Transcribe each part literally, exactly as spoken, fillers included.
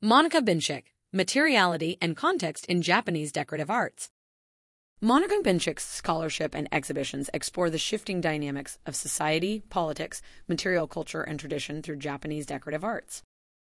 Monica Binchik, Materiality and Context in Japanese Decorative Arts. Monica Binchik's scholarship and exhibitions explore the shifting dynamics of society, politics, material culture, and tradition through Japanese decorative arts.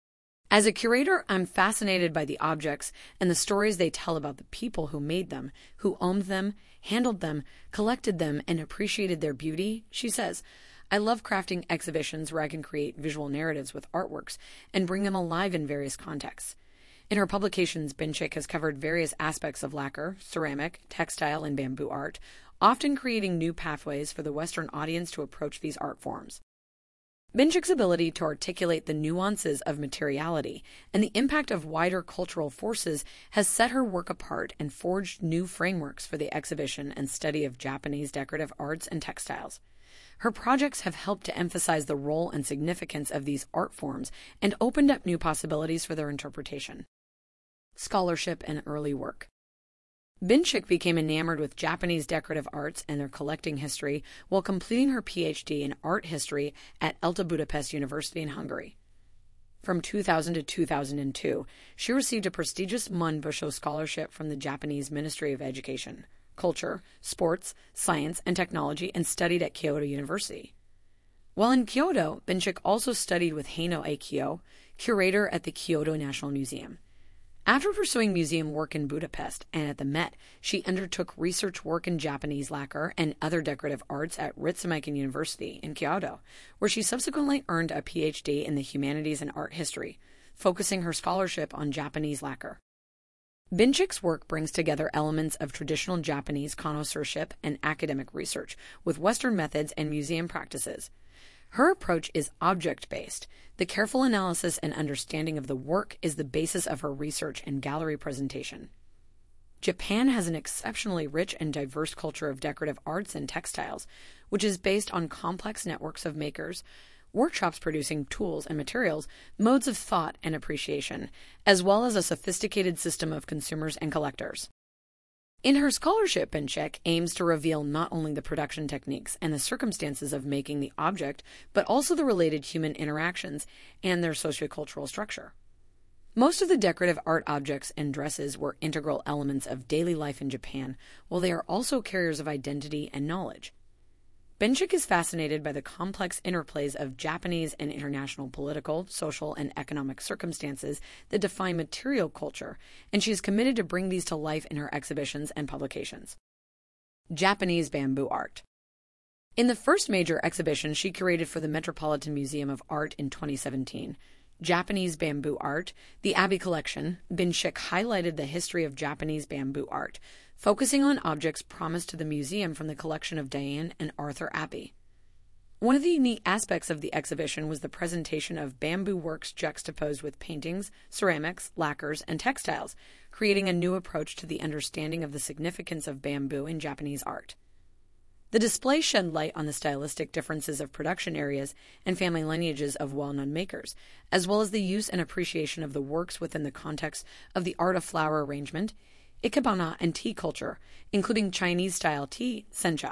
As a curator, I'm fascinated by the objects and the stories they tell about the people who made them, who owned them, handled them, collected them, and appreciated their beauty, she says. I love crafting exhibitions where I can create visual narratives with artworks and bring them alive in various contexts. In her publications, Binchik has covered various aspects of lacquer, ceramic, textile, and bamboo art, often creating new pathways for the Western audience to approach these art forms. Binchik's ability to articulate the nuances of materiality and the impact of wider cultural forces has set her work apart and forged new frameworks for the exhibition and study of Japanese decorative arts and textiles. Her projects have helped to emphasize the role and significance of these art forms and opened up new possibilities for their interpretation. Scholarship and early work. Binchik became enamored with Japanese decorative arts and their collecting history while completing her P H D in art history at ELTE Budapest University in Hungary. From two thousand to two thousand two, she received a prestigious Munn Busho Scholarship from the Japanese Ministry of Education, Culture, Sports, Science, and Technology and studied at Kyoto University. While in Kyoto, Binchik also studied with Heino Akio, curator at the Kyoto National Museum. After pursuing museum work in Budapest and at the Met, she undertook research work in Japanese lacquer and other decorative arts at Ritsumeikan University in Kyoto, where she subsequently earned a P H D in the humanities and art history, focusing her scholarship on Japanese lacquer. Binchik's work brings together elements of traditional Japanese connoisseurship and academic research with Western methods and museum practices. Her approach is object-based. The careful analysis and understanding of the work is the basis of her research and gallery presentation. Japan has an exceptionally rich and diverse culture of decorative arts and textiles, which is based on complex networks of makers, workshops producing tools and materials, modes of thought and appreciation, as well as a sophisticated system of consumers and collectors. In her scholarship, Binchik aims to reveal not only the production techniques and the circumstances of making the object, but also the related human interactions and their sociocultural structure. Most of the decorative art objects and dresses were integral elements of daily life in Japan, while they are also carriers of identity and knowledge. Binchik is fascinated by the complex interplays of Japanese and international political, social, and economic circumstances that define material culture, and she is committed to bring these to life in her exhibitions and publications. Japanese bamboo art. In the first major exhibition she curated for the Metropolitan Museum of Art in twenty seventeen, Japanese Bamboo Art, the Abbey Collection, Binchik highlighted the history of Japanese bamboo art, focusing on objects promised to the museum from the collection of Diane and Arthur Abbey. One of the unique aspects of the exhibition was the presentation of bamboo works juxtaposed with paintings, ceramics, lacquers, and textiles, creating a new approach to the understanding of the significance of bamboo in Japanese art. The display shed light on the stylistic differences of production areas and family lineages of well-known makers, as well as the use and appreciation of the works within the context of the art of flower arrangement, ikebana, and tea culture, including Chinese-style tea, sencha.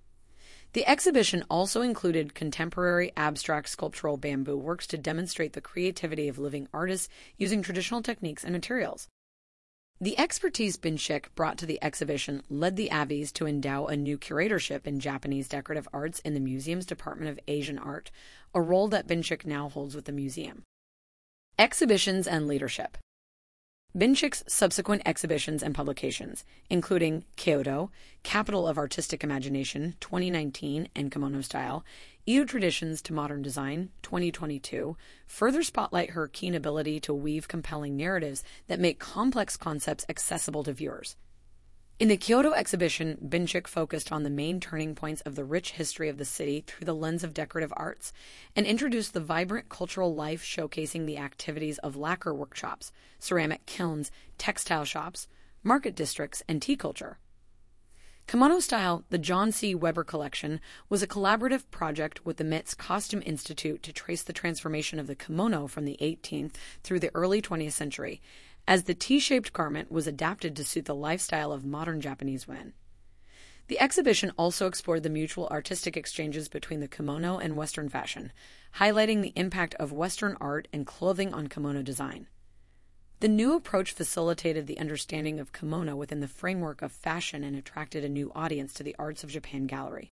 The exhibition also included contemporary abstract sculptural bamboo works to demonstrate the creativity of living artists using traditional techniques and materials. The expertise Binchik brought to the exhibition led the Abbeys to endow a new curatorship in Japanese decorative arts in the museum's Department of Asian Art, a role that Binchik now holds with the museum. Exhibitions and leadership. Binchik's subsequent exhibitions and publications, including Kyoto, Capital of Artistic Imagination, twenty nineteen, and Kimono Style, Edo Traditions to Modern Design, twenty twenty-two, further spotlight her keen ability to weave compelling narratives that make complex concepts accessible to viewers. In the Kyoto exhibition, Binchik focused on the main turning points of the rich history of the city through the lens of decorative arts, and introduced the vibrant cultural life showcasing the activities of lacquer workshops, ceramic kilns, textile shops, market districts, and tea culture. Kimono Style, the John C. Weber Collection, was a collaborative project with the Met's Costume Institute to trace the transformation of the kimono from the eighteenth through the early twentieth century, as the T-shaped garment was adapted to suit the lifestyle of modern Japanese women. The exhibition also explored the mutual artistic exchanges between the kimono and Western fashion, highlighting the impact of Western art and clothing on kimono design. The new approach facilitated the understanding of kimono within the framework of fashion and attracted a new audience to the Arts of Japan Gallery.